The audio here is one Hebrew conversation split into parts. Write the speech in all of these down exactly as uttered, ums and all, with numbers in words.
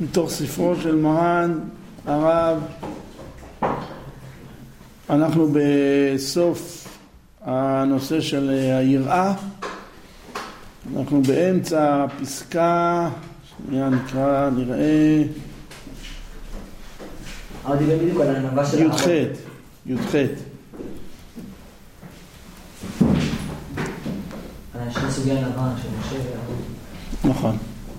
מתוך ספרו של מרן הרב. אנחנו בסוף הנושא של היראה, אנחנו באמצע פסקה, שנייה נקרא, נראה י"ח, י"ח. שני סוגי ענווה של משה ואהרון. נכון.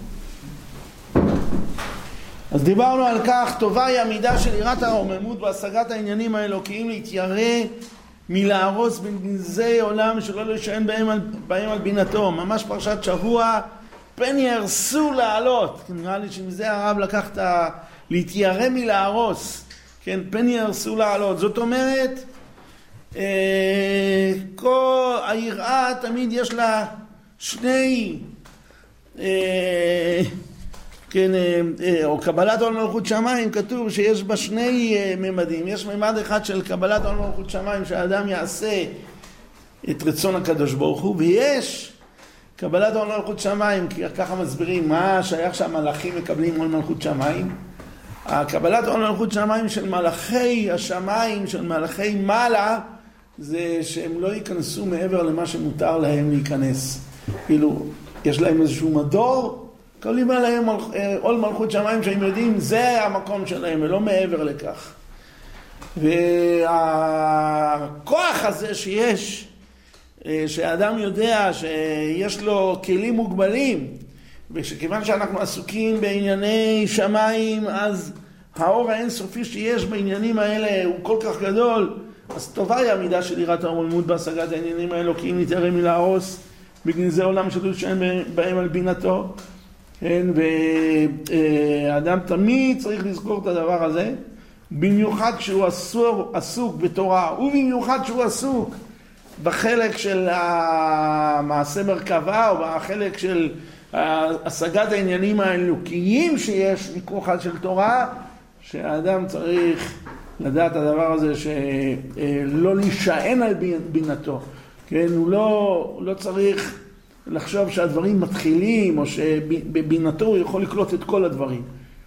אז דיברנו על כך, טובה היא המידה של יראת הרוממות בהשגת העניינים האלוקיים, להתיירא מלהרוס בגנזי עולם שלא להישען בהם על, בהם על בינתו. ממש פרשת שבוע, פן יהרסו לעלות. נראה לי שמזה הרב לקח את ה... להתיירא מלהרוס. כן, פן יהרסו לעלות. זאת אומרת, אה, כל היראה תמיד יש לה שני... אה, כן, או קבלת עול מלכות שמיים, כתוב שיש בה שני ממדים. יש ממד אחד של קבלת עול מלכות שמיים, שהאדם יעשה את רצון הקדוש ברוך הוא, ויש קבלת עול מלכות שמיים, כי ככה מסבירים מה שייך שהמלאכים מקבלים עול מלכות שמיים. הקבלת עול מלכות שמיים של מלאכי השמיים, של מלאכי מעלה, זה שהם לא ייכנסו מעבר למה שמותר להם להיכנס. כאילו, יש להם איזשהו מדור, קוראים עליהם עול מלכות שמיים שהם יודעים זה המקום שלהם ולא מעבר לכך. והכוח הזה שיש, שהאדם יודע שיש לו כלים מוגבלים, ושכיוון שאנחנו עסוקים בענייני שמיים, אז האור האינסופי שיש בעניינים האלה הוא כל כך גדול, אז טובה היא המידה של יראת הרוממות בהשגת העניינים האלוקיים, להתיירא מלהרוס בגנזי עולם שלא להישען בהם על בינתו. כן, והאדם תמיד צריך לזכור את הדבר הזה, במיוחד כשהוא עסוק, עסוק בתורה, ובמיוחד כשהוא עסוק בחלק של המעשה מרכבה, או בחלק של השגת העניינים האלוקיים שיש מכוחה של תורה, שהאדם צריך לדעת את הדבר הזה, שלא להישען על בינתו. כן, הוא לא, לא צריך לחשוב שהדברים מתחילים, או שבבינתו הוא יכול לקלוט את כל הדברים.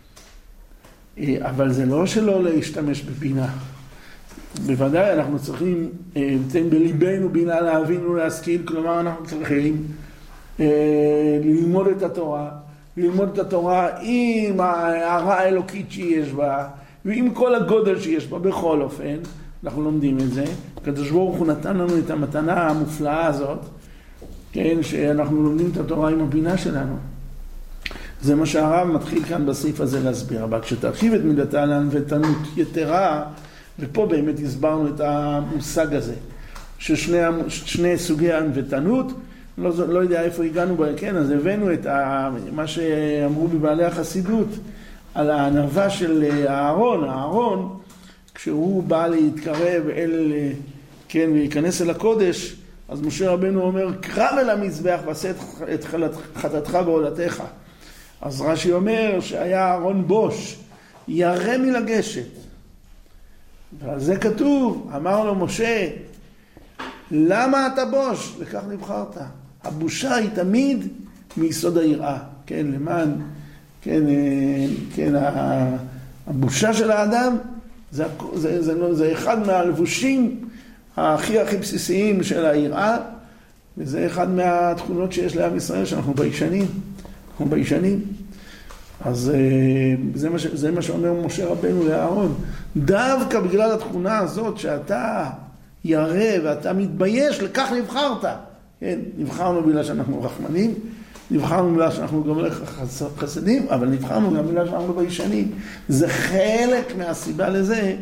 אבל זה לא שלא להשתמש בבינה. בוודאי אנחנו צריכים, תן בליבנו בינה להבין ולהשכיל, כלומר אנחנו צריכים ללמוד את התורה, ללמוד את התורה עם ההערה האלוקית שיש בה, ועם כל הגודל שיש בה, בכל אופן, אנחנו לומדים את זה. הקדוש ברוך הוא נתן לנו את המתנה המופלאה הזאת, כן, שאנחנו לומדים את התורה עם הבינה שלנו. זה מה שהרב מתחיל כאן בסעיף הזה להסביר. אבל כשתרחיב את מידתה לענוותנות יתרה, ופה באמת הסברנו את המושג הזה, ששני שני סוגי הענוותנות, לא, לא יודע איפה הגענו בה, כן, אז הבאנו את ה, מה שאמרו בבעלי החסידות, על הענווה של אהרון. אהרון, כשהוא בא להתקרב אל, כן, להיכנס אל הקודש, אז משה רבנו אומר, קרב אל המזבח ועשה את חטאתך בעולתך. אז רש"י אומר שהיה אהרון בוש, ירא מלגשת. ועל זה כתוב, אמר לו משה, למה אתה בוש? לכך נבחרת. הבושה היא תמיד מיסוד היראה. כן, למען, כן, כן, הבושה של האדם, זה, זה, זה, זה אחד מהלבושים הכי הכי בסיסיים של היראה, וזה אחד מהתכונות שיש לעם ישראל, שאנחנו ביישנים, אנחנו ביישנים. אז זה מה, זה מה שאומר משה רבנו לאהרון, דווקא בגלל התכונה הזאת שאתה ירא ואתה מתבייש, לכך נבחרת. כן, נבחרנו בגלל שאנחנו רחמנים, נבחרנו בגלל שאנחנו גם חסדים, אבל נבחרנו גם בגלל שאנחנו ביישנים. זה חלק מהסיבה לזה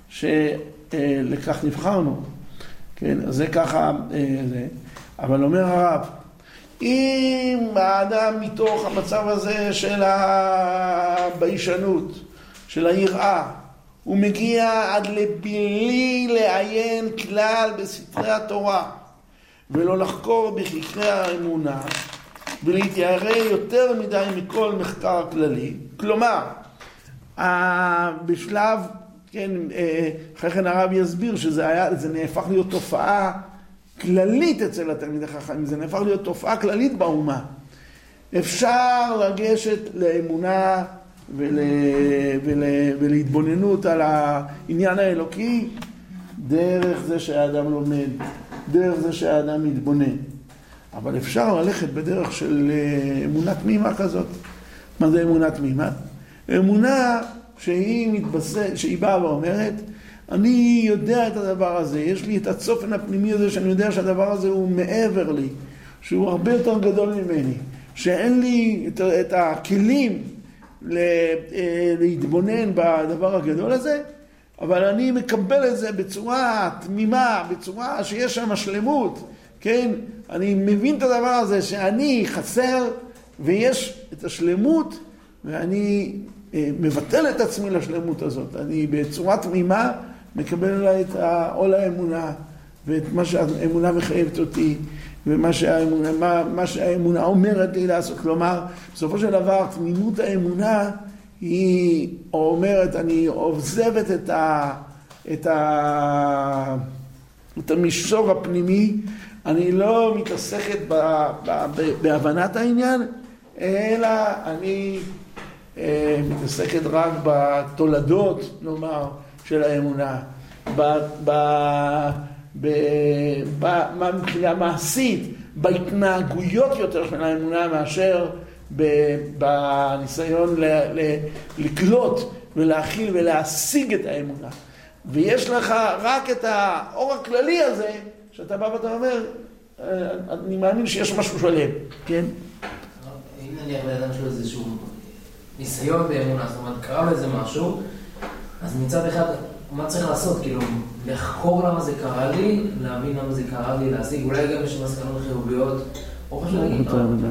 שלכך נבחרנו. כן, אז זה ככה, זה. אבל אומר הרב, אם האדם מתוך המצב הזה של הביישנות, של היראה, הוא מגיע עד לבלי לעיין כלל בסתרי התורה, ולא לחקור בכיכרי האמונה, ולהתיירא יותר מדי מכל מחקר כללי, כלומר, בשלב, כן, אחרי כן הרב יסביר שזה היה, זה נהפך להיות תופעה כללית אצל התלמידי חכמים, זה נהפך להיות תופעה כללית באומה. אפשר לגשת לאמונה ול, ול, ולהתבוננות על העניין האלוקי דרך זה שהאדם לומד, דרך זה שהאדם מתבונן. אבל אפשר ללכת בדרך של אמונה תמימה כזאת. מה זה אמונה תמימה? אמונה שהיא מתבססת, שהיא באה ואומרת, אני יודע את הדבר הזה, יש לי את הצופן הפנימי הזה שאני יודע שהדבר הזה הוא מעבר לי, שהוא הרבה יותר גדול ממני, שאין לי את, את הכלים לה, להתבונן בדבר הגדול הזה, אבל אני מקבל את זה בצורה תמימה, בצורה שיש שם שלמות, כן? אני מבין את הדבר הזה שאני חסר ויש את השלמות ואני מבטל את עצמי לשלמות הזאת. אני בצורה תמימה מקבל אליי את עול האמונה ואת מה שהאמונה מחייבת אותי ומה שהאמונה, מה, מה שהאמונה אומרת לי לעשות. כלומר, בסופו של דבר תמימות האמונה היא אומרת, אני עוזבת את ה, את ה, את המישור הפנימי, אני לא מתעסקת ב, ב, ב, בהבנת העניין, אלא אני אה, מתעסקת רק בתולדות, נאמר, של האמונה, ב, ב, ב, ב, ב, מבחינה מעשית, בהתנהגויות יותר של האמונה מאשר בניסיון ל, ל, לקלוט ולהכיל ולהשיג את האמונה. ויש לך רק את האור הכללי הזה, שאתה בא ואתה אומר, אני מאמין שיש משהו שלם, כן? אם נניח לאדם שלו איזשהו ניסיון באמונה, זאת אומרת, קרה לזה משהו, אז מצד אחד, מה צריך לעשות? כאילו, לחקור למה זה קרה לי, להבין למה זה קרה לי, להשיג, אולי גם יש מסקנות חיוביות, או חשוב להגיד,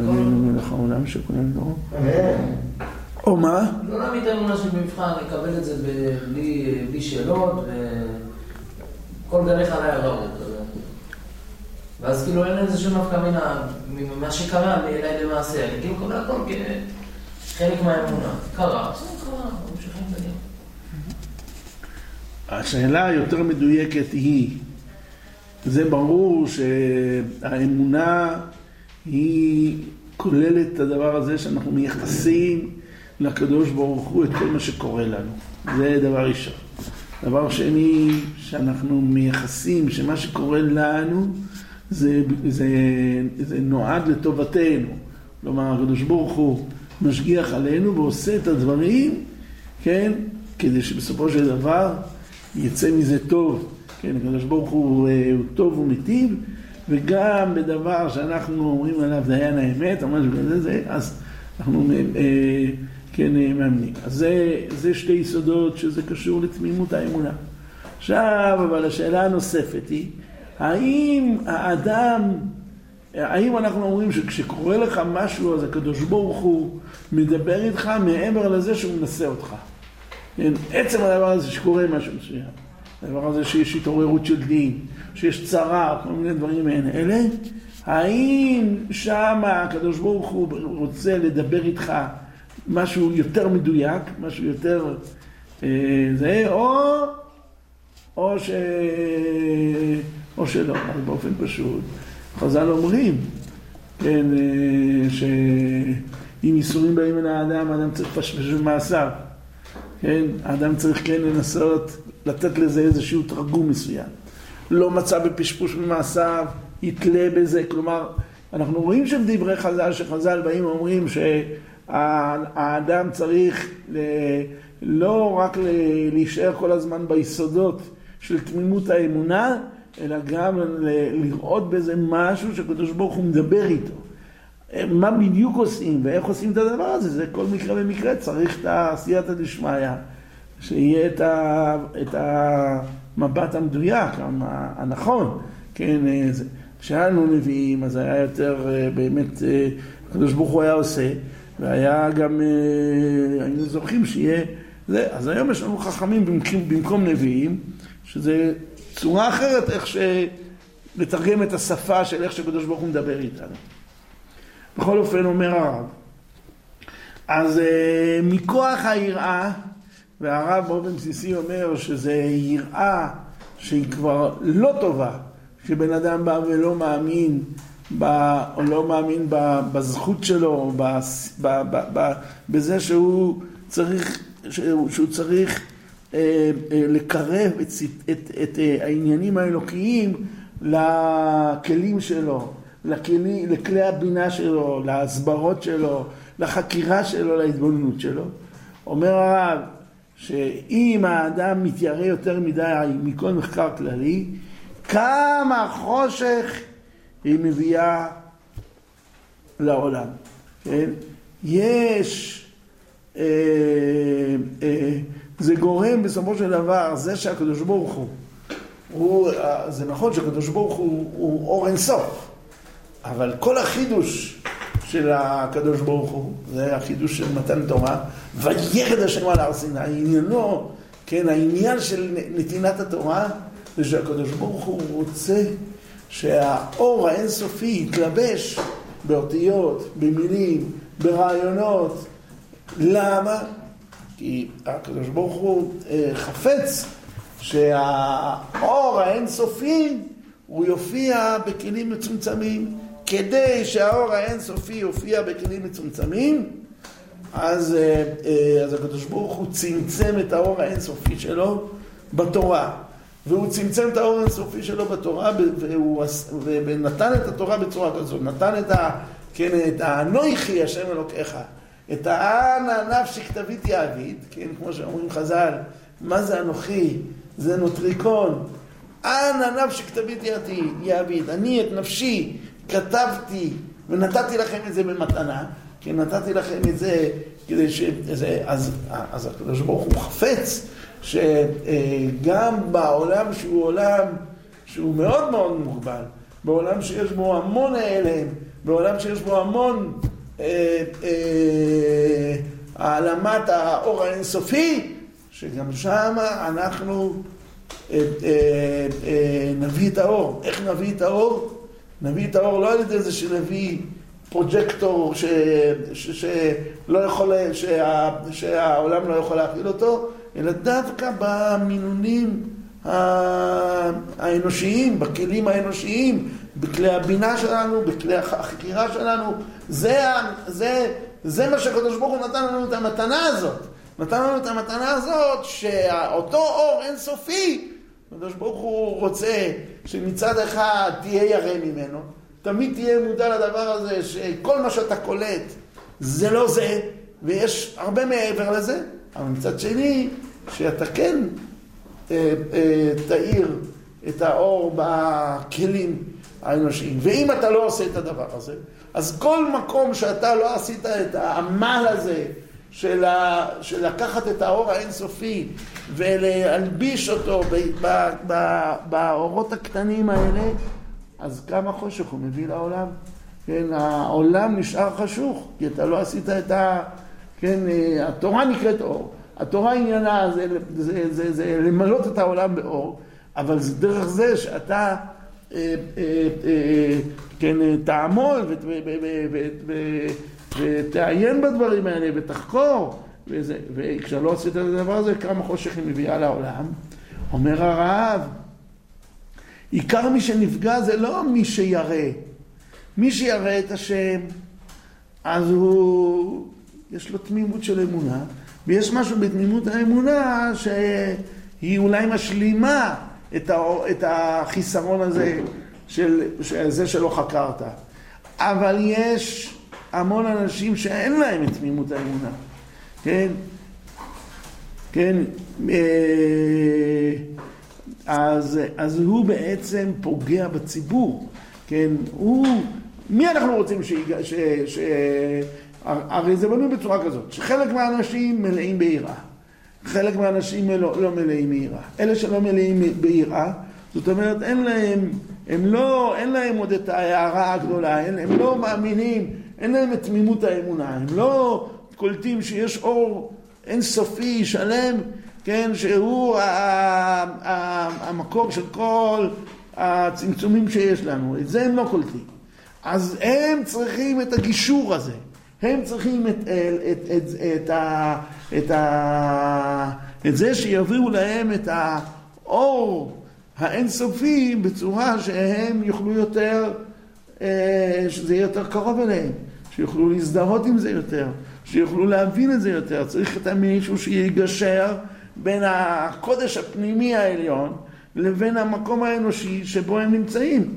או מה? לא להעמיד אמונה שבמבחן, לקבל את זה בלי שאלות, וכל דרך עליי הרעות. ואז כאילו אין איזה שום נפקא מינה ממה שקרה אליי למעשה, אני כאילו קורא הכל כחלק מהאמונה. קרה, זה קרה, ממשיכים בדיוק. השאלה היותר מדויקת היא, זה ברור שהאמונה היא כוללת את הדבר הזה שאנחנו מייחסים לקדוש ברוך הוא את כל מה שקורה לנו. זה דבר ראשון. דבר שני, שאנחנו מייחסים שמה שקורה לנו זה, זה, זה נועד לטובתנו. כלומר, הקדוש ברוך הוא משגיח עלינו ועושה את הדברים, כן, כדי שבסופו של דבר יצא מזה טוב. כן, הקדוש ברוך הוא, הוא טוב ומיטיב, וגם בדבר שאנחנו אומרים עליו דיין האמת, או משהו כזה, זה, אז אנחנו כן מאמנים. אז זה, זה שתי יסודות שזה קשור לתמימות האמונה. עכשיו, אבל השאלה הנוספת היא, האם האדם, האם אנחנו אומרים שכשקורה לך משהו, אז הקדוש ברוך הוא מדבר איתך מעבר לזה שהוא מנסה אותך? כן, עצם הדבר הזה שקורה משהו מסוים, הדבר הזה שיש התעוררות של דין, שיש צרה, כל מיני דברים מעין אלה, האם שם הקדוש ברוך הוא רוצה לדבר איתך משהו יותר מדויק, משהו יותר אה, זה, או, או, ש, או שלא, אז באופן פשוט. חז"ל אומרים, כן, אה, שאם ייסורים באים אל האדם, האדם צריך פשפש במעשיו. כן, האדם צריך כן לנסות לתת לזה איזשהו תרגום מסוים. לא מצא בפשפוש במעשיו, יתלה בזה. כלומר, אנחנו רואים שם דברי חז"ל, שחז"ל באים ואומרים שהאדם צריך לא רק להישאר כל הזמן ביסודות של תמימות האמונה, אלא גם לראות בזה משהו שקדוש ברוך הוא מדבר איתו. מה בדיוק עושים ואיך עושים את הדבר הזה, זה כל מקרה ומקרה צריך את העשייתא דשמיא, שיהיה את, ה, את המבט המדויק, הנכון. כן, כשהיינו נביאים, אז היה יותר באמת, הקדוש ברוך הוא היה עושה, והיה גם, היינו זוכים שיהיה זה. אז היום יש לנו חכמים במקום, במקום נביאים, שזה צורה אחרת איך לתרגם את השפה של איך שקדוש ברוך הוא מדבר איתנו. בכל אופן אומר הרב, אז מכוח היראה, והרב באופן בסיסי אומר שזה יראה שהיא כבר לא טובה, שבן אדם בא ולא מאמין, ב, או לא מאמין ב, בזכות שלו, ב, ב, ב, ב, בזה שהוא צריך, שהוא, שהוא צריך אה, אה, לקרב את, את, את אה, העניינים האלוקיים לכלים שלו, לכלי, לכלי הבינה שלו, להסברות שלו, לחקירה שלו, להתבוננות שלו. אומר הרב שאם האדם מתיירא יותר מדי מכל מחקר כללי, כמה חושך היא מביאה לעולם. כן? יש, אה, אה, זה גורם בסופו של דבר, זה שהקדוש ברוך הוא, הוא זה נכון שהקדוש ברוך הוא, הוא אור אינסוף, אבל כל החידוש של הקדוש ברוך הוא, זה החידוש של מתן תורה, וירד השם על הר סיני, עניינו, כן, העניין של נתינת התורה, זה שהקדוש ברוך הוא רוצה שהאור האינסופי יתלבש באותיות, במילים, ברעיונות. למה? כי הקדוש ברוך הוא חפץ שהאור האינסופי הוא יופיע בכלים מצומצמים. כדי שהאור האינסופי יופיע בכלים מצומצמים, אז, אז הקדוש ברוך הוא צמצם את האור האינסופי שלו בתורה. והוא צמצם את האור האינסופי שלו בתורה, והוא, ונתן את התורה בצורה כזאת. נתן את, ה, כן, את האנוכי השם אלוקיך, את האנה נפשי כתביתי אעביד, כן, כמו שאומרים חז"ל, מה זה אנוכי? זה נוטריקון. אנה נפשי כתביתי אעביד, אני את נפשי כתבתי ונתתי לכם את זה במתנה, כי נתתי לכם את זה כדי ש... אז, אז הקדוש ברוך הוא חפץ שגם בעולם שהוא עולם שהוא מאוד מאוד מוגבל, בעולם שיש בו המון העלם, בעולם שיש בו המון אה, אה, העלמת האור האינסופי, שגם שם אנחנו אה, אה, אה, נביא את האור. איך נביא את האור? נביא את האור לא על ידי זה שנביא פרוג'קטור ש, ש, שלא יכול, שה, שהעולם לא יכול להכיל אותו, אלא דווקא במינונים האנושיים, בכלים האנושיים, בכלי הבינה שלנו, בכלי החקירה שלנו. זה, זה, זה מה שהקדוש ברוך הוא נתן לנו את המתנה הזאת. נתן לנו את המתנה הזאת שאותו אור אינסופי, הקדוש ברוך הוא רוצה שמצד אחד תהיה ירא ממנו, תמיד תהיה מודע לדבר הזה שכל מה שאתה קולט זה לא זה, ויש הרבה מעבר לזה, אבל מצד שני שאתה כן אה, אה, תאיר את האור בכלים האנושיים. ואם אתה לא עושה את הדבר הזה, אז כל מקום שאתה לא עשית את העמל הזה של, ה, של לקחת את האור האינסופי ולהלביש אותו ב, ב, ב, באורות הקטנים האלה, אז כמה חושך הוא מביא לעולם. כן, העולם נשאר חשוך, כי אתה לא עשית את ה... כן, התורה נקראת אור. התורה עניינה זה, זה, זה, זה למלות את העולם באור, אבל זה דרך זה שאתה אה, אה, אה, כן, תעמול ות, ו, ו, ו, ו, ותעיין בדברים האלה ותחקור. וזה, וכשלא עשית את הדבר הזה, כמה חושך היא מביאה לעולם. אומר הרב, עיקר מי שנפגע זה לא מי שירא. מי שירא את השם, אז הוא, יש לו תמימות של אמונה, ויש משהו בתמימות האמונה שהיא אולי משלימה את, ה, את החיסרון הזה של, של זה שלא חקרת. אבל יש המון אנשים שאין להם את תמימות האמונה. כן? כן? אז, אז הוא בעצם פוגע בציבור. כן? הוא, מי אנחנו רוצים שיגע, ש... ש הרי זה בנוי בצורה כזאת, שחלק מהאנשים מלאים ביראה, חלק מהאנשים לא, לא מלאים ביראה. אלה שלא מלאים ביראה, זאת אומרת, אין להם, הם לא, אין להם עוד את ההערה הגדולה, הם, הם לא מאמינים, אין להם את תמימות האמונה, הם לא קולטים שיש אור אינסופי שלם, כן, שהוא ה, ה, ה, המקור של כל הצמצומים שיש לנו, את זה הם לא קולטים. אז הם צריכים את הגישור הזה. הם צריכים את, את, את, את, ה, את, ה, את זה שיביאו להם את האור האינסופי בצורה שהם יוכלו יותר, שזה יהיה יותר קרוב אליהם. שיוכלו להזדהות עם זה יותר, שיוכלו להבין את זה יותר. צריך את מישהו שיגשר בין הקודש הפנימי העליון לבין המקום האנושי שבו הם נמצאים.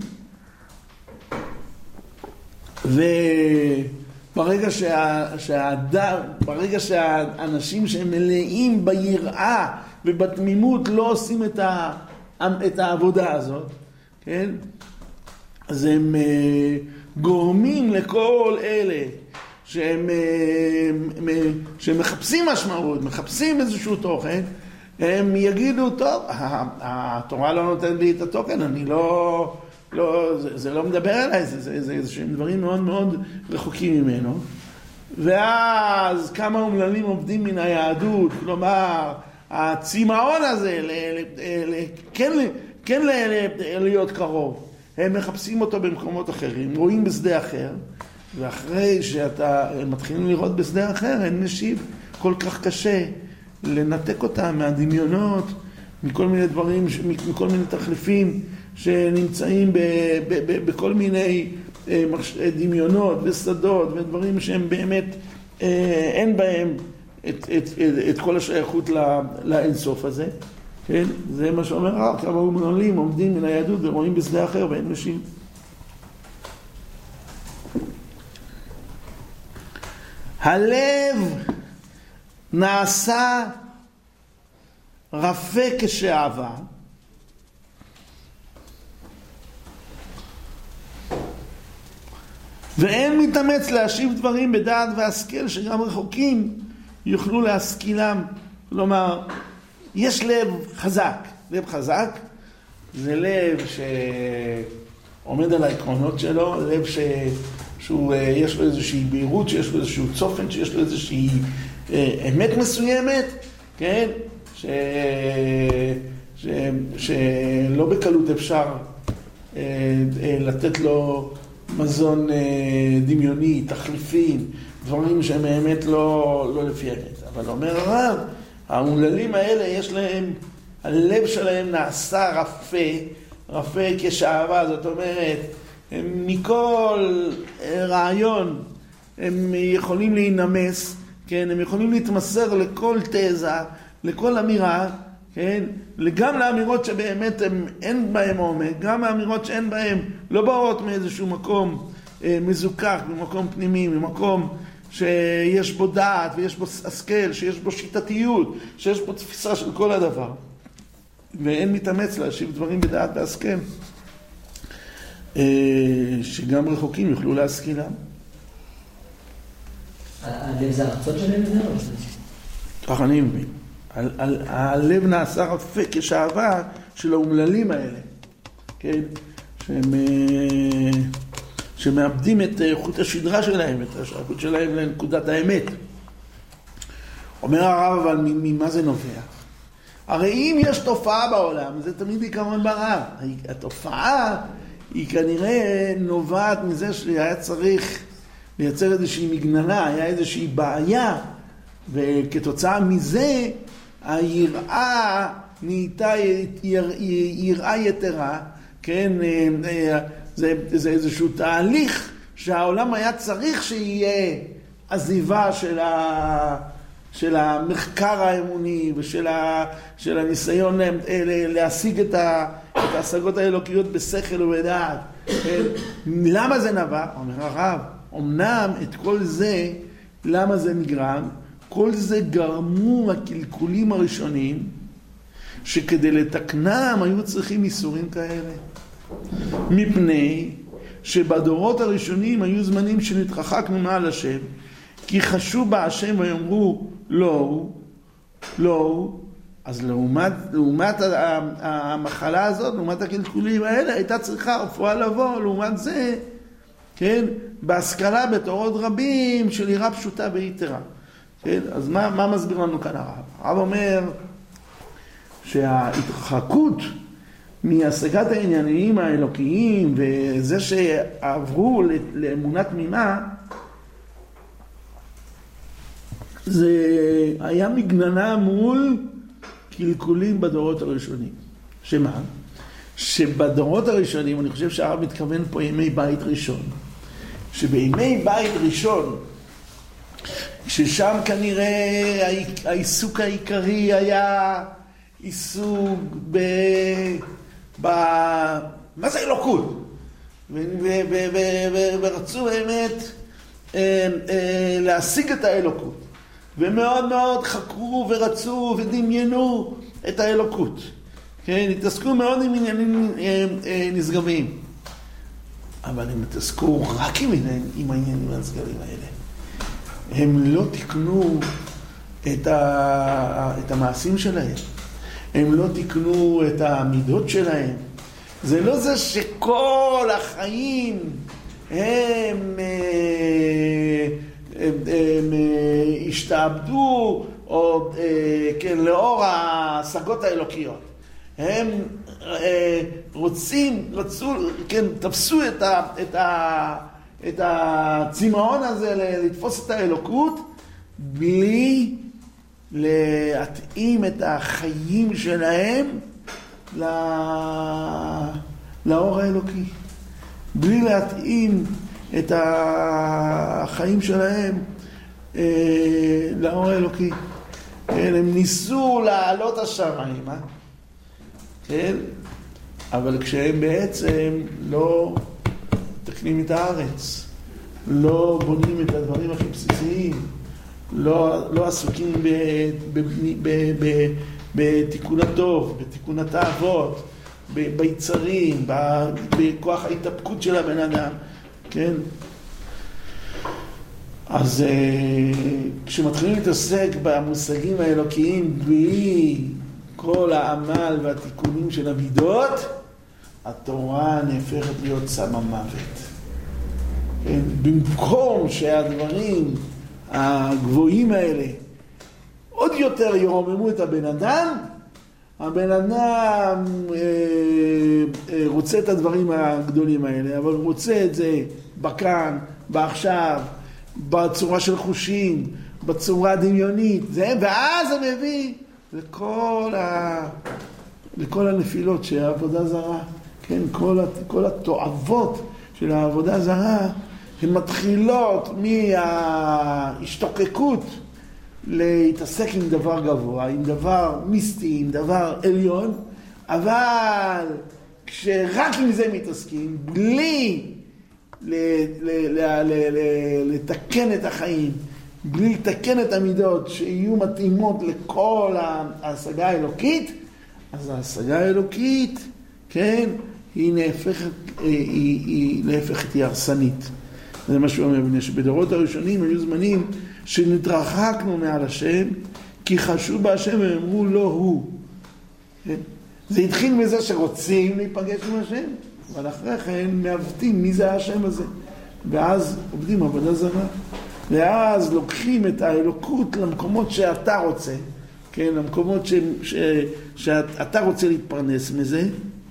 וברגע שה, שהאדם, ברגע שהאנשים שהם מלאים ביראה ובתמימות לא עושים את, ה, את העבודה הזאת, כן? אז הם גורמים לכל אלה שהם, שמחפשים משמעות, מחפשים איזשהו תוכן, הם יגידו, טוב, התורה לא נותנת לי את התוכן, אני לא, לא, זה, זה לא מדבר עליי, זה, זה, זה, זה שהם דברים מאוד מאוד רחוקים ממנו. ואז כמה אומללים עובדים מן היהדות, כלומר, הצמאון הזה, ל, ל, ל, כן, כן ל, ל, להיות קרוב, הם מחפשים אותו במקומות אחרים, רואים בשדה אחר, ואחרי שאתה מתחילים לראות בשדה אחר, אין משיב, כל כך קשה לנתק אותם מהדמיונות, מכל מיני דברים, מכל מיני תחליפים שנמצאים ב, ב, ב, בכל מיני דמיונות ושדות ודברים שהם באמת, אין בהם את, את, את, את כל השייכות לאינסוף הזה. כן? זה מה שאומר הרב, כמה אומללים עומדים מן היהדות ורואים בשדה אחר ואין משיב. הלב נעשה רפה כשעבר, ואין מתאמץ להשיב דברים בדעת והשכל שגם רחוקים יוכלו להשכילם. כלומר, יש לב חזק. לב חזק זה לב שעומד על העקרונות שלו, לב ש... שהוא, יש לו איזושהי בהירות, שיש לו איזשהו צופן, שיש לו איזושהי אמת מסוימת, כן? ש... ש... שלא בקלות אפשר לתת לו מזון דמיוני, תחליפים, דברים שהם באמת לא, לא לפי האמת. אבל אומר הרב, האומללים האלה יש להם, הלב שלהם נעשה רפה, רפה כשעבה, זאת אומרת, הם מכל רעיון הם יכולים להינמס, כן? הם יכולים להתמסר לכל תזה, לכל אמירה, כן? גם לאמירות שבאמת הם, אין בהם עומק, גם האמירות שאין בהם לא באות מאיזשהו מקום אה, מזוכח, ממקום פנימי, ממקום שיש בו דעת ויש בו השכל, שיש בו שיטתיות, שיש בו תפיסה של כל הדבר. ואין מתאמץ להשיב דברים בדעת והשכל. שגם רחוקים יוכלו להשכילם. הלב זה הרצון שלהם לזה או זה? כך אני מבין. הלב נעשה רפה כשעבה של האומללים האלה, כן? שהם שמאבדים את חוט השדרה שלהם, את השייכות שלהם לנקודת האמת. אומר הרב, אבל ממה זה נובע? הרי אם יש תופעה בעולם, זה תמיד עיקרון ברב. התופעה היא כנראה נובעת מזה שהיה צריך לייצר איזושהי מגננה, היה איזושהי בעיה, וכתוצאה מזה היראה נהייתה יראה יתרה, כן? זה, זה איזשהו תהליך שהעולם היה צריך שיהיה עזיבה של ה... של המחקר האמוני ושל ה, של הניסיון להשיג את, ה, את ההשגות האלוקיות בשכל ובדעת. למה זה נבע? אומר הרב, אמנם את כל זה, למה זה נגרם? כל זה גרמו הקלקולים הראשונים, שכדי לתקנם היו צריכים איסורים כאלה. מפני שבדורות הראשונים היו זמנים שנתרחקנו מעל השם, כי חשו בה השם ויאמרו לא, לא, אז לעומת, לעומת המחלה הזאת, לעומת הקלקולים האלה, הייתה צריכה רפואה לבוא, לעומת זה, כן, בהשכלה בתורות רבים של יראה פשוטה ויתרה. כן, אז מה, מה מסביר לנו כאן הרב? הרב אומר שההתרחקות מהשגת העניינים האלוקיים וזה שעברו לאמונה תמימה, זה היה מגננה מול קלקולים בדורות הראשונים. שמה? שבדורות הראשונים, אני חושב שהרב מתכוון פה ימי בית ראשון, שבימי בית ראשון, ששם כנראה העיסוק העיקרי היה עיסוק ב... ב... מה זה אלוקות? ורצו באמת להשיג את האלוקות. ומאוד מאוד חקרו ורצו ודמיינו את האלוקות. כן, התעסקו מאוד עם עניינים נשגבים. אבל הם התעסקו רק עם, עם העניינים הנשגבים האלה. הם לא תיקנו את, ה, את המעשים שלהם. הם לא תיקנו את המידות שלהם. זה לא זה שכל החיים הם, הם, הם, הם השתעבדו או, כן, לאור ההשגות האלוקיות. הם רוצים, רצו, כן, תפסו את, ה, את, ה, את הצמאון הזה לתפוס את האלוקות בלי להתאים את החיים שלהם לאור האלוקי. בלי להתאים את החיים שלהם לאור האלוקי. הם ניסו לעלות השמיים, אה? כן? אבל כשהם בעצם לא תקנים את הארץ, לא בונים את הדברים הכי בסיסיים, לא, לא עסוקים ב, ב, ב, ב, בתיקון הטוב, בתיקון התאוות, ב, ביצרים, ב, בכוח ההתאפקות של הבן אדם, כן? אז כשמתחילים להתעסק במושגים האלוקיים בלי כל העמל והתיקונים של המידות, התורה נהפכת להיות סם המוות. במקום שהדברים הגבוהים האלה עוד יותר ירוממו את הבן אדם, הבן אדם אה, אה, רוצה את הדברים הגדולים האלה, אבל רוצה את זה בכאן, בעכשיו, בצורה של חושים, בצורה דמיונית, זה, ואז זה מביא לכל, ה, לכל הנפילות של העבודה זרה. כן, כל, כל התועבות של העבודה זרה, הן מתחילות מההשתוקקות להתעסק עם דבר גבוה, עם דבר מיסטי, עם דבר עליון, אבל כשרק עם זה מתעסקים, בלי ל- ל- ל- ל- ל- לתקן את החיים, בלי לתקן את המידות שיהיו מתאימות לכל ההשגה האלוקית, אז ההשגה האלוקית, כן, היא נהפכת, היא, היא נהפכת, היא הרסנית. זה מה שהוא אומר, שבדורות הראשונים היו זמנים שנתרחקנו מעל השם, כי חשוב בהשם ואמרו לא הוא. כן? זה התחיל מזה שרוצים להיפגש עם השם, אבל אחרי כן מעוותים מי זה השם הזה. ואז עובדים עבודה זרה. ואז לוקחים את האלוקות למקומות שאתה רוצה, כן, למקומות ש, ש, שאתה רוצה להתפרנס מזה,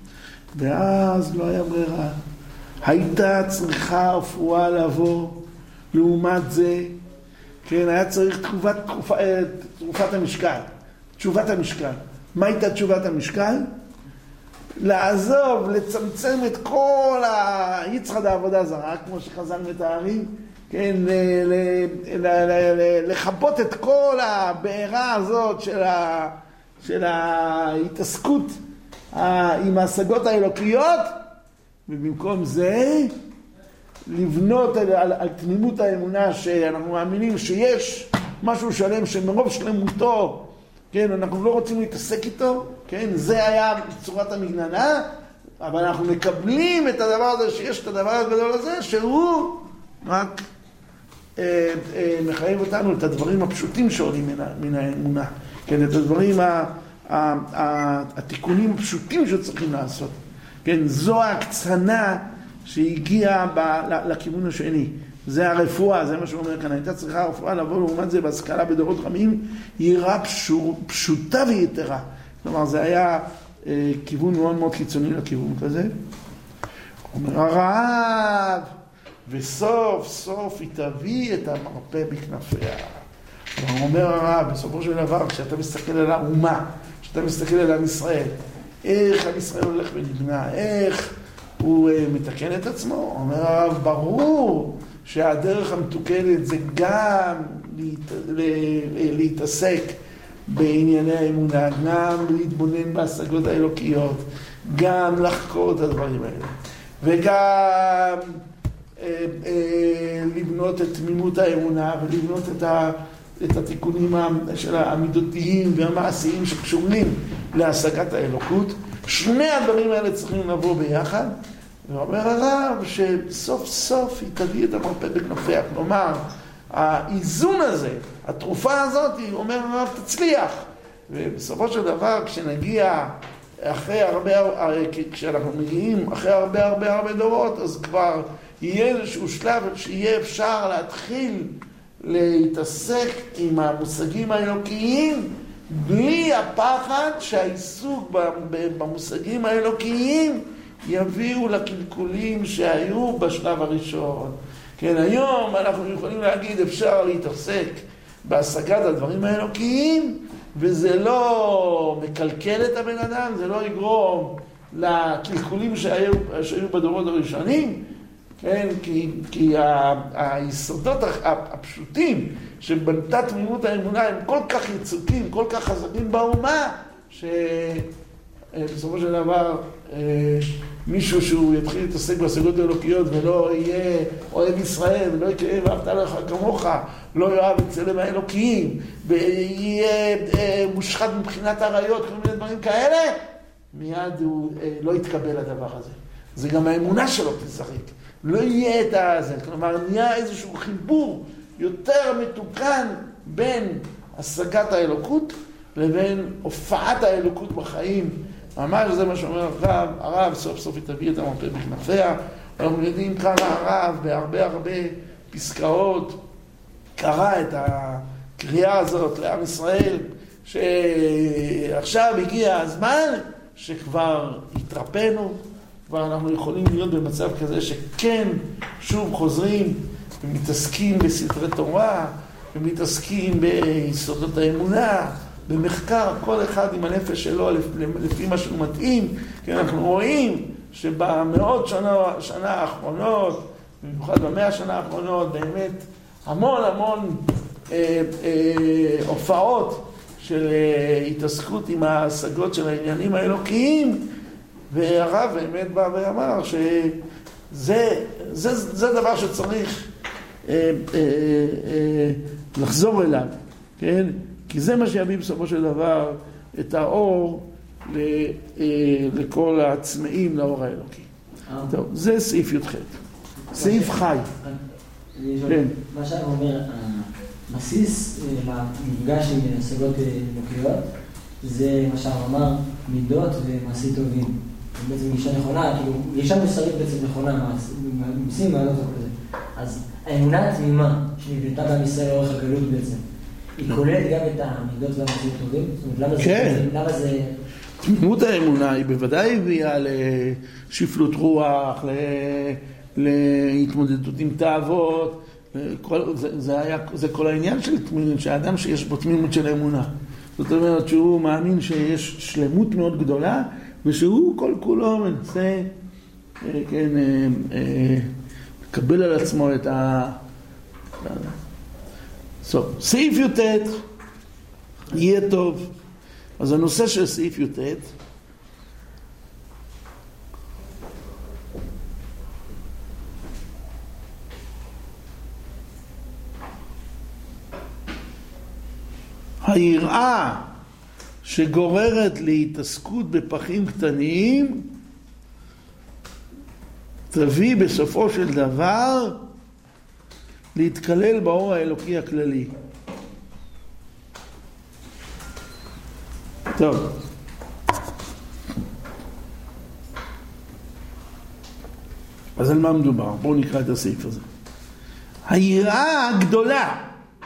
ואז לא היה ברירה. הייתה צריכה הפרועה לבוא, לעומת זה, כן, היה צריך תקופת, תקופה, תקופת המשקל, תשובת המשקל. מה הייתה תשובת המשקל? לעזוב, לצמצם את כל היצחד העבודה זרה, כמו שחז"ל מתארים, כן, ל- ל- ל- ל- לחפות את כל הבעירה הזאת של, ה, של ההתעסקות עם ההשגות האלוקיות, ובמקום זה לבנות על, על, על תמימות האמונה שאנחנו מאמינים שיש משהו שלם שמרוב שלמותו, כן, אנחנו לא רוצים להתעסק איתו, כן, זה היה צורת המגננה, אבל אנחנו מקבלים את הדבר הזה, שיש את הדבר הגדול הזה, שהוא רק אה, אה, מחייב אותנו את הדברים הפשוטים שעולים מן, מן האמונה, כן, את הדברים, ה, ה, ה, התיקונים הפשוטים שצריכים לעשות, כן, זו ההקצנה שהגיעה ב, לכיוון השני. זה הרפואה, זה מה שהוא אומר כאן, הייתה צריכה הרפואה לבוא לעומת זה בהשכלה בדורות רמים, היא רק פשוט, פשוטה ויתרה. כלומר, זה היה אה, כיוון מאוד מאוד קיצוני לכיוון כזה. אומר הרב, וסוף סוף היא תביא את המרפא בכנפיה. הוא אומר הרב, בסופו של דבר, כשאתה מסתכל על האומה, כשאתה מסתכל על עם ישראל, איך עם ישראל הולך ונבנה, איך הוא uh, מתקן את עצמו, אומר הרב, ברור שהדרך המתוקנת זה גם להת... להתעסק בענייני האמונה, גם להתבונן בהשגות האלוקיות, גם לחקור את הדברים האלה, וגם אה, אה, לבנות את תמימות האמונה ולבנות את, ה... את התיקונים של המידותיים והמעשיים שקשורים להשגת האלוקות. שני הדברים האלה צריכים לבוא ביחד, ואומר הרב שסוף סוף היא תביא את המרפא בכנפיה. כלומר, האיזון הזה, התרופה הזאת, אומר הרב, תצליח. ובסופו של דבר, כשנגיע אחרי הרבה, כשאנחנו מגיעים אחרי הרבה הרבה הרבה דורות, אז כבר יהיה איזשהו שלב שיהיה אפשר להתחיל להתעסק עם המושגים האלוקיים, בלי הפחד שהעיסוק במושגים האלוקיים יביאו לקלקולים שהיו בשלב הראשון. כן, היום אנחנו יכולים להגיד אפשר להתעסק בהשגת הדברים האלוקיים, וזה לא מקלקל את הבן אדם, זה לא יגרום לקלקולים שהיו, שהיו בדורות הראשונים, כן, כי, כי ה, היסודות הפשוטים שבנתה תמימות האמונה הם כל כך יצוקים, כל כך חזקים באומה, שבסופו של דבר מישהו שהוא יתחיל להתעסק בהשגות האלוקיות ולא יהיה אוהב ישראל, ולא יקרא ואהבת לך כמוך, לא יאהב את צלם האלוקים, ויהיה מושחת מבחינת עריות, כל מיני דברים כאלה, מיד הוא לא יתקבל הדבר הזה. זה גם האמונה שלו תשחק. לא יהיה את הזה, כלומר נהיה איזשהו חיבור יותר מתוקן בין השגת האלוקות לבין הופעת האלוקות בחיים. ממש זה מה שאומר הרב, הרב סוף סוף תביא את המרפא בכנפיה. אנחנו יודעים כמה הרב בהרבה הרבה פסקאות קרא את הקריאה הזאת לעם ישראל, שעכשיו הגיע הזמן שכבר התרפאנו, כבר אנחנו יכולים להיות במצב כזה שכן שוב חוזרים ומתעסקים בסתרי תורה ומתעסקים ביסודות האמונה, במחקר, כל אחד עם הנפש שלו לפי מה שהוא מתאים. כי אנחנו רואים שבמאות שנה, שנה האחרונות, במיוחד במאה השנה האחרונות, באמת המון המון אה, אה, הופעות של אה, התעסקות עם ההשגות של העניינים האלוקיים, והרב באמת בא ואמר שזה זה, זה דבר שצריך אה, אה, אה, לחזור אליו, כן? כי זה מה שיביא בסופו של דבר את האור ל, אה, לכל הצמאים לאור האלוקי. טוב, זה סעיף י"ח. סעיף חי. כן. מה שאתה אומר, הבסיס למפגש עם השגות אלוקיות, זה מה שאתה אמר, מידות ומעשים טובים. בעצם גישה נכונה, כאילו, גישה מוסרית בעצם נכונה, מעשים מעלות וכזה. אז האמונה התמימה שנבנתה בעם ישראל לאורך הגלות בעצם, היא כוללת גם את המידות והמעשים טובים? זאת אומרת, למה זה... תמימות האמונה היא בוודאי הביאה לשפלות רוח, להתמודדות עם תאוות, זה, זה, היה, זה כל העניין של תמימות, שהאדם שיש בו תמימות של אמונה. זאת אומרת שהוא מאמין שיש שלמות מאוד גדולה, ושהוא כל כולו מנסה, כן, לקבל על עצמו את ה... טוב, סעיף י"ט, יהיה טוב. אז הנושא של סעיף י"ט, היראה שגוררת להתעסקות בפחים קטנים תביא בסופו של דבר להתקלל באור האלוקי הכללי. טוב. אז על מה מדובר? בואו נקרא את הסעיף הזה. היראה הגדולה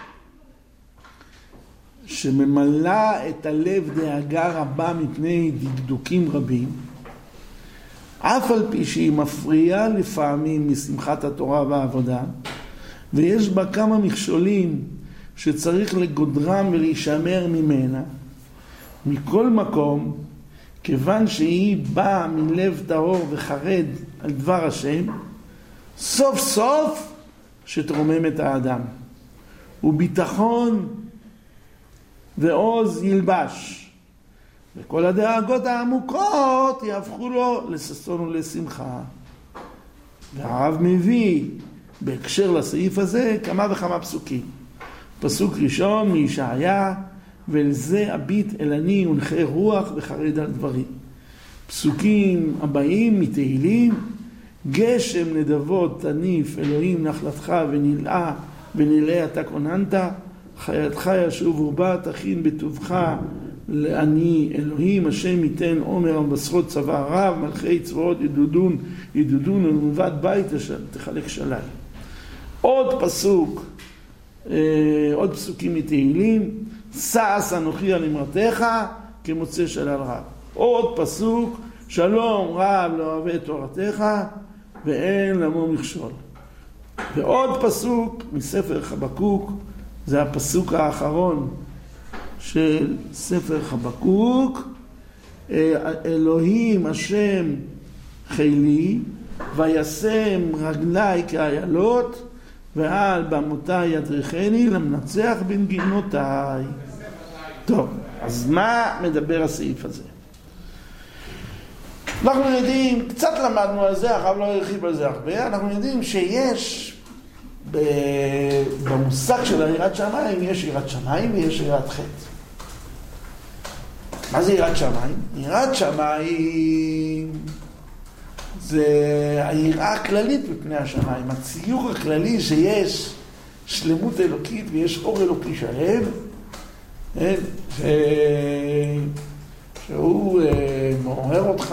שממלאה את הלב דאגה רבה מפני דקדוקים רבים, אף על פי שהיא מפריעה לפעמים משמחת התורה והעבודה, ויש בה כמה מכשולים שצריך לגודרם ולהישמר ממנה, מכל מקום, כיוון שהיא באה מלב טהור וחרד על דבר השם, סוף סוף שתרומם את האדם. וביטחון ועוז ילבש. וכל הדאגות העמוקות יהפכו לו לששון ולשמחה. והרב מביא בהקשר לסעיף הזה כמה וכמה פסוקים. פסוק ראשון מישעיה, ולזה הביט אלני ונחה רוח וחרד על דברים. פסוקים הבאים מתהילים, גשם נדבות תניף אלוהים נחלתך ונלאה ונלאה אתה כוננת, חייתך ישוב ובא תכין בטובך לעני אלוהים, השם ייתן עומר המבשרות צבא רב, מלכי צבאות ידודון ידודון ולמלבד בית תחלק שלל. עוד פסוק, עוד פסוקים מתהילים, שש אנוכי על אמרתך כמוצא שלל רב. עוד פסוק, שלום רב לא אוהב את תורתך ואין למו מכשול. ועוד פסוק מספר חבקוק, זה הפסוק האחרון של ספר חבקוק, אלוהים השם חילי וישם רגלי כאיילות ועל במותי ידריכני למנצח בנגינותיי. טוב, אז מה מדבר הסעיף הזה? אנחנו יודעים, קצת למדנו על זה, הרב לא הרחיב על זה הרבה, אנחנו יודעים שיש במושג של יראת שמיים, יש יראת שמיים ויש יראת חטא. מה זה יראת שמיים? יראת שמיים זה היראה הכללית בפני השמיים, הציור הכללי שיש שלמות אלוקית ויש אור אלוקי שלם, ש... שהוא מעורר אותך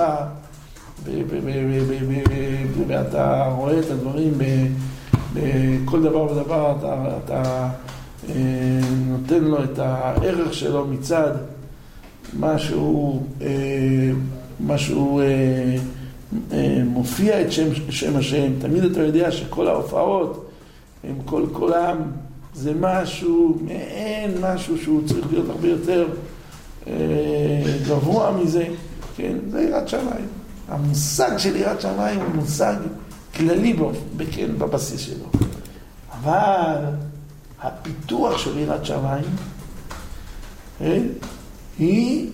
ואתה רואה את הדברים בכל דבר ודבר, אתה, אתה נותן לו את הערך שלו מצד משהו, משהו מופיע את שם, שם השם. תמיד אתה יודע שכל ההופעות הם כל כולם, זה משהו, מעין משהו שהוא צריך להיות הרבה יותר גבוה מזה, כן? זה יראת שמיים. המושג של יראת שמיים הוא מושג כללי בו, כן, בבסיס שלו. אבל הפיתוח של יראת שמיים כן? היא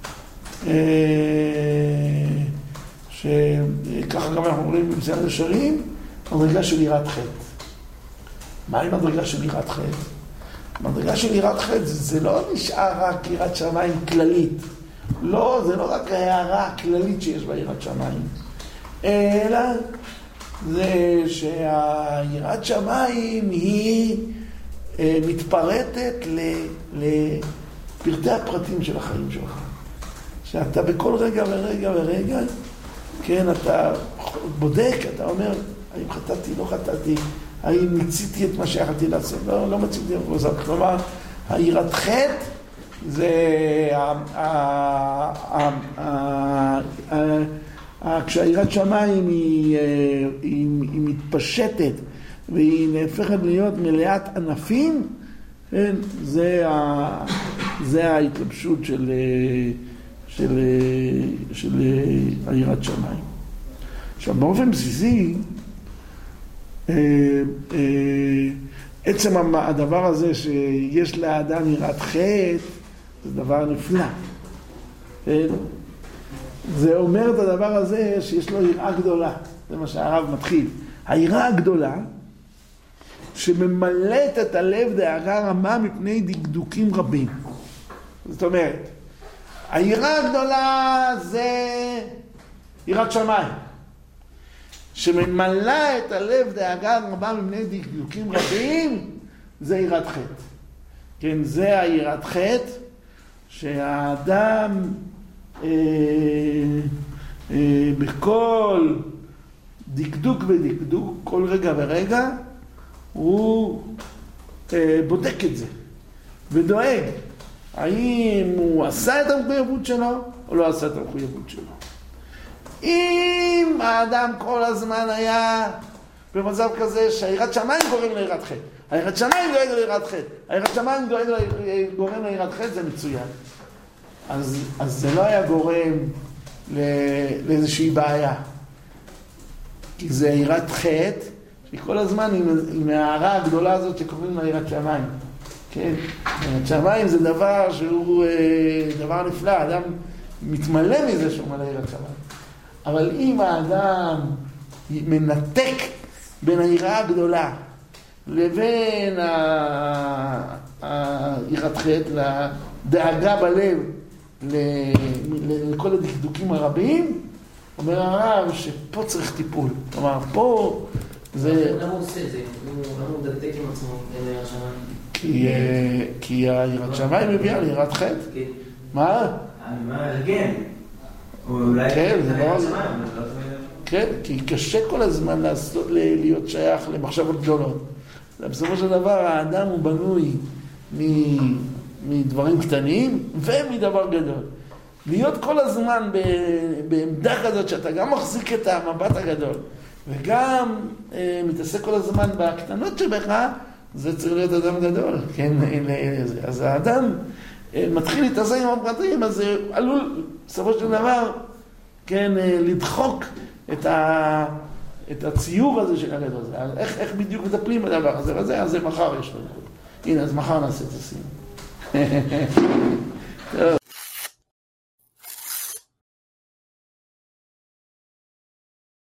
שככה גם אנחנו אומרים במסעד ישרים, מדרגה של יראת חטא. מה היא מדרגה של יראת חטא? מדרגה של יראת חטא זה לא נשאר רק יראת שמיים כללית. לא, זה לא רק ההערה הכללית שיש בה יראת שמיים. אלא זה שהיראת שמיים היא מתפרטת לפרטי הפרטים של החיים שלך. שאתה בכל רגע ורגע ורגע, כן, אתה בודק, אתה אומר, האם חטאתי, לא חטאתי, האם מציתי את מה שיכלתי לעשות, לא, לא מציתי את זה. כלומר, היראת חטא זה כשהיראת שמיים היא, היא, היא מתפשטת והיא נהפכת להיות מלאת ענפים, כן? זה, ה, זה ההתלבשות של, של, של היראת שמיים. עכשיו, באופן בסיסי, עצם הדבר הזה שיש לאדם יראת חטא, זה דבר נפלא. כן? זה אומר את הדבר הזה שיש לו יראה גדולה. זה מה שהרב מתחיל. היראה הגדולה שממלאת את הלב דאגה רמה מפני דקדוקים רבים. זאת אומרת, היראה הגדולה זה יראת שמיים. שממלא את הלב דאגה רבה מפני דקדוקים רבים, זה יראת חטא. כן, זה היראת חטא שהאדם אה, אה, בכל דקדוק ודקדוק, כל רגע ורגע, הוא אה, בודק את זה ודואג האם הוא עשה את המחויבות שלו או לא עשה את המחויבות שלו. אם האדם כל הזמן היה במצב כזה שהיראת שמיים גורם ליראת חטא, היראת שמיים דואג ליראת חטא, היראת שמיים דואג גורם ליראת חטא, זה מצוין. אז, אז זה לא היה גורם לאיזושהי בעיה. כי זה יראת חטא היא כל הזמן עם, עם ההערה הגדולה הזאת שקוראים לה יראת שמיים. כן? יראת שמיים זה דבר שהוא דבר נפלא, האדם מתמלא מזה שהוא מלא יראת שמיים. אבל אם האדם מנתק בין היראה הגדולה לבין היראת חטא, לדאגה בלב, לכל הדקדוקים הרבים, אומר הרב שפה צריך טיפול. כלומר, פה זה... למה הוא עושה את זה? למה הוא מדקדק עם עצמו בין היראת שמיים? כי היראת שמיים מביאה ליראת חטא. מה? מה הרגן? כן, זה לא זה. כן, כי קשה כל הזמן להיות שייך למחשבות גדולות. בסופו של דבר האדם הוא בנוי מדברים קטנים ומדבר גדול. להיות כל הזמן בעמדה כזאת שאתה גם מחזיק את המבט הגדול וגם אה, מתעסק כל הזמן בקטנות שבך, זה צריך להיות אדם גדול. כן? אז האדם אה, מתחיל להתעסק עם הפרטים, אז זה עלול בסופו של דבר כן, אה, לדחוק את, ה, את הציור הזה של הגדול. אז איך, איך בדיוק מטפלים בדבר הזה? אז זה, אז זה מחר יש לנו. הנה, אז מחר נעשה את הסיום. טוב.